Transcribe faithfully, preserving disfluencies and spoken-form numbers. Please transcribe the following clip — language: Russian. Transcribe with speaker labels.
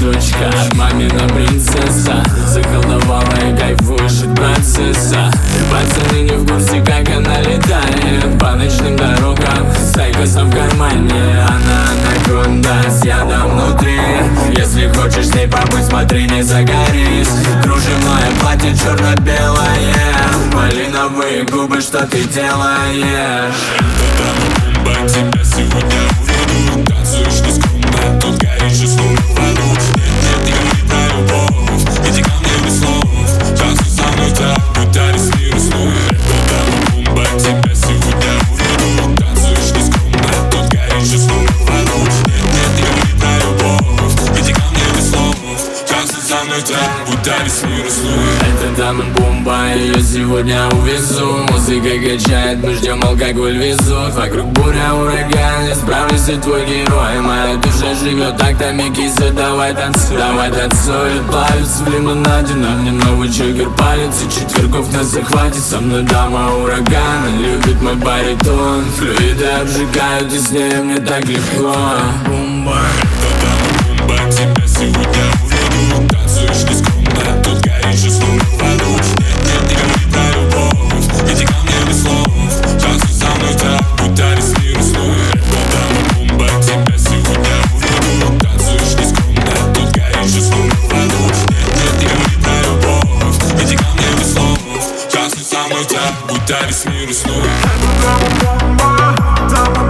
Speaker 1: жучка, мамина принцесса, заколдовала и кайфуешь от процесса. Пацаны не в курсе, как она летает по ночным дорогам с айкосом в кармане. Она анаконда с ядом внутри. Если хочешь с ней побыть, смотри, не загорись. Кружевное платье черно-белое, малиновые губы, что ты делаешь?
Speaker 2: Бомба, тебя сегодня уведу. Танцуешь нескромно, тут горишь и словно в аду. Нет, нет, я не про любовь, иди ко мне без слов. Танцуй со мной так, будто весь мир уснул. Бомба, тебя сегодня уведу. Танцуешь нескромно, тут горишь и словно в аду. Нет, нет, я не про любовь, иди ко мне без слов. Танцуй со мной так, будто весь мир уснул.
Speaker 1: Это дама бомба, ее сегодня увезу. Музыка качает, мы ждем, алкоголь везут. Вокруг буря, ураган, я справлюсь, и твой герой. Моя душа живет тактами киса, давай танцуй. Давай танцуй, плавится в лимонаде. На мне новый чокер палец, и четвергов нас захватит. Со мной дама урагана, любит мой баритон. Флюиды обжигают, и с ней мне так легко. Бомба.
Speaker 2: Бомба, тебя сегодня уведу. Танцуешь нескромно, тут горишь и словно в аду. Нет, нет, я не про любовь, иди ко мне без слов. Танцуй со мной так, будто весь мир уснул. Бомба, тебя сегодня уведу. Танцуешь нескромно, тут горишь и словно в аду. Нет, нет, я не про любовь, иди ко мне без слов. Танцуй со мной так, будто весь мир уснул.